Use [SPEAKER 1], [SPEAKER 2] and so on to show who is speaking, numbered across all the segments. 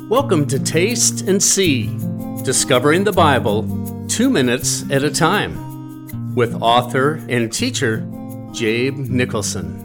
[SPEAKER 1] Welcome to Taste and See, Discovering the Bible 2 minutes at a time, with author and teacher Jabe Nicholson.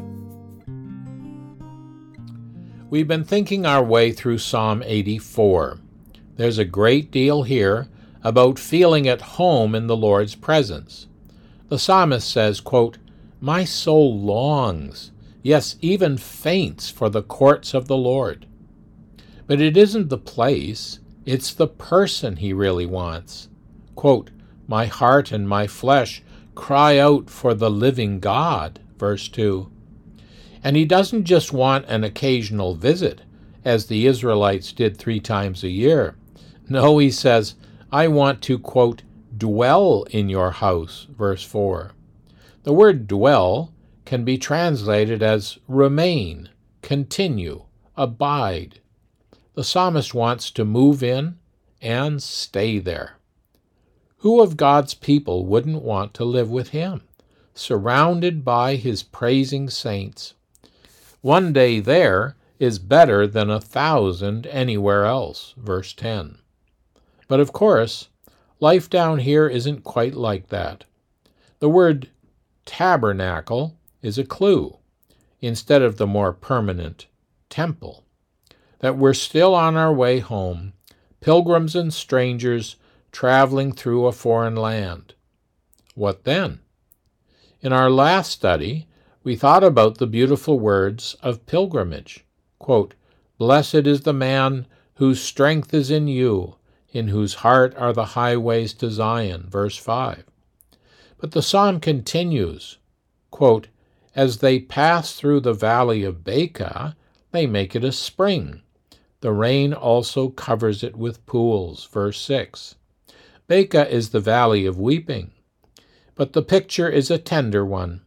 [SPEAKER 2] We've been thinking our way through Psalm 84. There's a great deal here about feeling at home in the Lord's presence. The psalmist says, quote, "My soul longs, yes, even faints for the courts of the Lord." But it isn't the place, it's the person he really wants. Quote, "My heart and my flesh cry out for the living God," verse 2. And he doesn't just want an occasional visit, as the Israelites did 3 times a year. No, he says, "I want to," quote, "dwell in your house," verse 4. The word dwell can be translated as remain, continue, abide. The psalmist wants to move in and stay there. Who of God's people wouldn't want to live with him, surrounded by his praising saints? One day there is better than 1,000 anywhere else, verse 10. But of course, life down here isn't quite like that. The word tabernacle is a clue, instead of the more permanent temple, that we're still on our way home, pilgrims and strangers traveling through a foreign land. What then? In our last study, we thought about the beautiful words of pilgrimage. Quote, "Blessed is the man whose strength is in you, in whose heart are the highways to Zion," verse 5. But the psalm continues, quote, "As they pass through the valley of Baca, they make it a spring. The rain also covers it with pools," verse 6. Baca is the valley of weeping, but the picture is a tender one.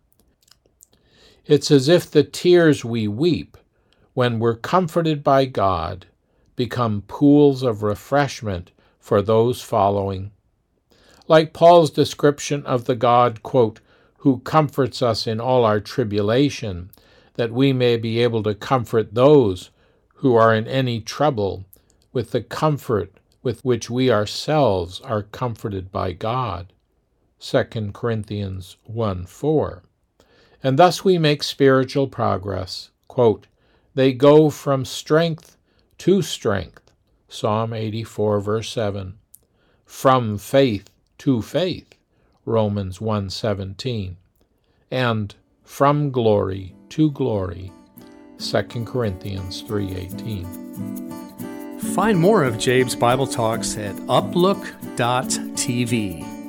[SPEAKER 2] It's as if the tears we weep when we're comforted by God become pools of refreshment for those following. Like Paul's description of the God, quote, "who comforts us in all our tribulation, that we may be able to comfort those who are in any trouble with the comfort with which we ourselves are comforted by God." 2 Corinthians 1:4. And thus we make spiritual progress. Quote, "They go from strength to strength," Psalm 84, verse 7. "From faith to faith," Romans 1:17. And "from glory to glory," 2 Corinthians 3:18.
[SPEAKER 1] Find more of Jabe's Bible Talks at uplook.tv.